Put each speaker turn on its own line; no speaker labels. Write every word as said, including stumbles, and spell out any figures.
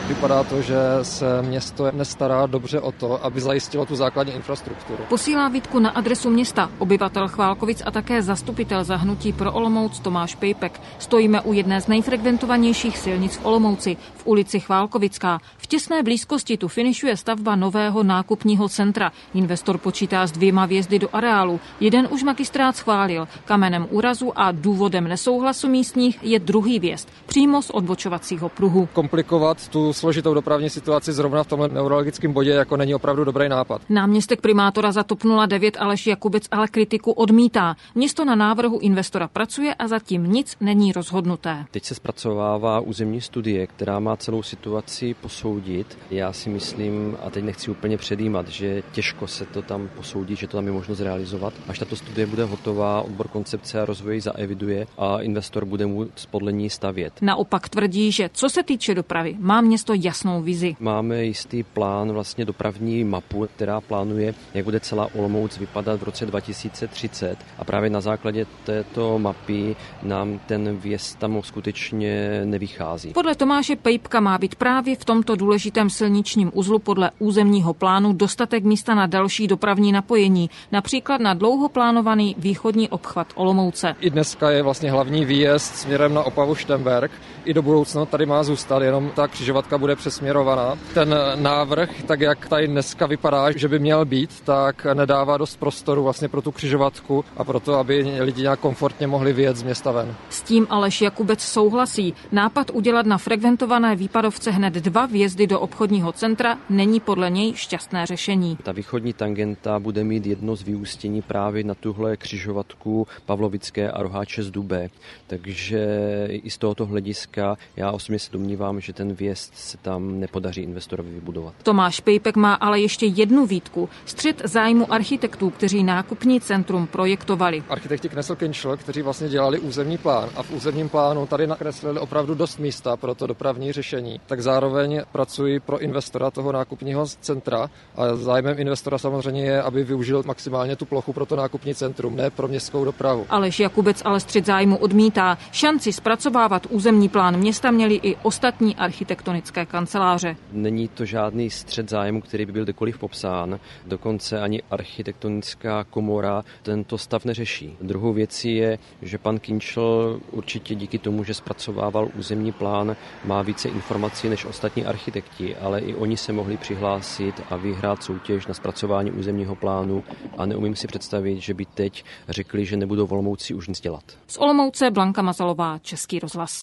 Vypadá to, že se město nestará dobře o to, aby zajistilo tu základní infrastrukturu.
Posílá výtku na adresu města obyvatel Chválkovic a také zastupitel za hnutí pro Olomouc Tomáš Pejpek. Stojíme u jedné z nejfrekventovanějších silnic v Olomouci, v ulici Chválkovická. V těsné blízkosti tu finišuje stavba nového nákupního centra. Investor počítá s dvěma vjezdy do areálu. Jeden už magistrát schválil. Kamenem úrazu a důvodem nesouhlasu místních je druhý vjezd, přímo z odbočovacího pruhu.
Komplikovat tu složitou dopravní situaci zrovna v tomhle neurologickém bodě jako není opravdu dobrý nápad.
Náměstek primátora za TOP nula devět Aleš Jakubec ale kritiku odmítá. Město na návrhu investora pracuje a zatím nic není rozhodnuté.
Teď se zpracovává územní studie, která má celou situaci posoudit. Já si myslím, a teď nechci úplně předjímat, že těžko se to tam posoudí, že to tam je možno zrealizovat. Až tato studie bude hotová, odbor koncepce a rozvoje zaeviduje a investor bude moct podle ní stavět.
Naopak tvrdí, že co se týče dopravy, má město jasnou vizi.
Máme jistý plán, vlastně dopravní mapu, která plánuje, jak bude celá Olomouc vypadat v roce dva tisíce třicet a právě na základě této mapy nám ten vjezd tam skutečně nevychází.
Podle Tomáše Pejpka má být právě v tomto důležitém silničním uzlu podle územního plánu dostatek místa na další dopravní napojení, například na dlouho plánovaný východní obchvat Olomouce.
I dneska je vlastně hlavní výjezd směrem na Opavu Štemberk. I do budoucna tady má zůstat, jenom ta křižovatka bude přesměrovaná. Ten návrh, tak jak tady dneska vypadá, že by měl být, tak nedává dost prostoru vlastně pro tu křižovatku a proto, aby lidi nějak komfortně mohli vyjet z města ven.
S tím Aleš Jakubec souhlasí. Nápad udělat na frekventované výpadovce hned dva vjezdy do obchodního centra není podle něj šťastné řešení.
Ta východní tangenta bude mít jedno z vyústění právě na tuhle křižovatku Pavlovické a Roháče z Dube. Takže i z tohoto hlediska já osobně se domnívám, že ten vjezd se tam nepodaří investorovi vybudovat.
Tomáš Pejpek má ale ještě jednu výtku. Střet zájmu architektů, kteří nákupní centrum projektovali.
Architekti Knesl Kinšl, kteří vlastně dělali územní plán a v územním plánu tady nakreslili opravdu dost místa pro to dopravní řešení. Tak zároveň pracují pro investora toho nákupního centra a zájmem investora samozřejmě je, aby využil maximálně tu plochu pro to nákupní centrum, ne pro městskou dopravu.
Aleš Jakubec ale střet zájmu odmítá. Šanci zpracovávat územní plán města měly i ostatní architektonické kanceláře.
Není to žádný střet zájmu, který by byl kdekoliv popsán. Dokonce ani architektonická komora tento stav neřeší. Druhou věcí je, že pan Kinšl určitě díky tomu, že zpracovával územní plán, má více informací než ostatní architekti, ale i oni se mohli přihlásit a vyhrát soutěž na zpracování územního plánu a neumím si představit, že by teď řekli, že nebudou v Olomouci už nic dělat.
Z Olomouce Blanka Mazalová, Český rozhlas.